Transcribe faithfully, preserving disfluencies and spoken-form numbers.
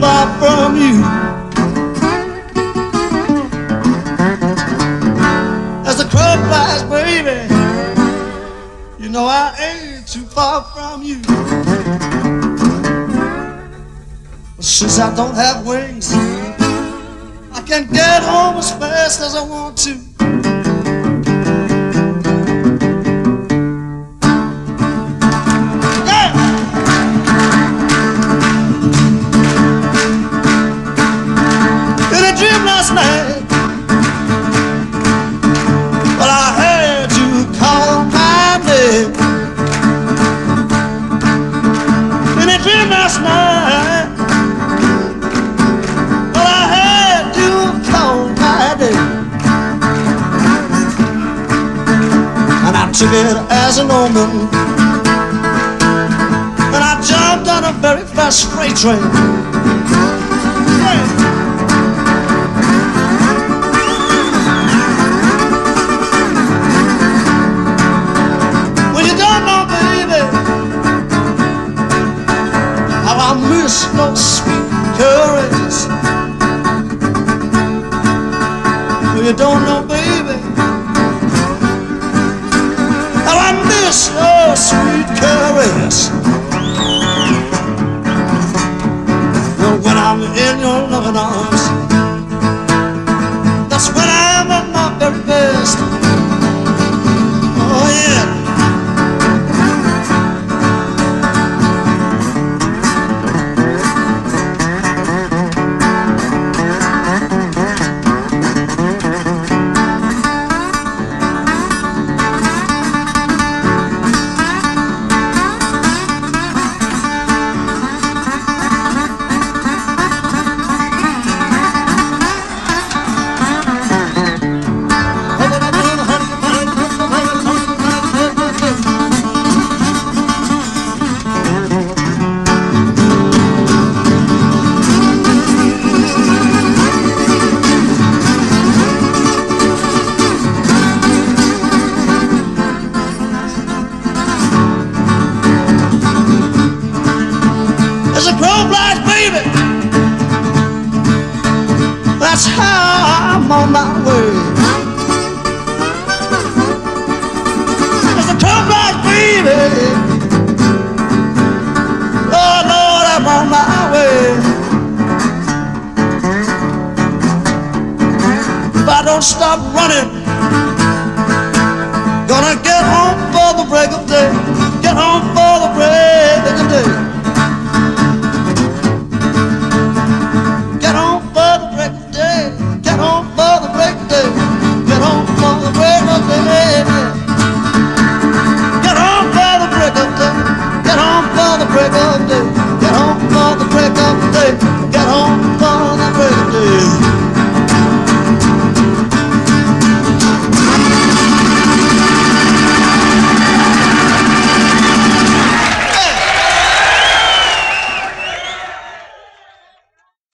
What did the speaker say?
far from you. As the crow flies, baby, you know I ain't too far from you. But since I don't have wings, I can't get home as fast as I want to. Took it as an omen, and I jumped on a very fast freight train. Yeah. Well, you don't know, baby, how I miss those sweet curries. Well, you don't know, baby, oh, sweet caress. Well, when I'm in your loving arms, that's when I'm at my very best. Oh, yeah. That's how I'm on my way. As the crow flies, baby, oh Lord, I'm on my way. If I don't stop running,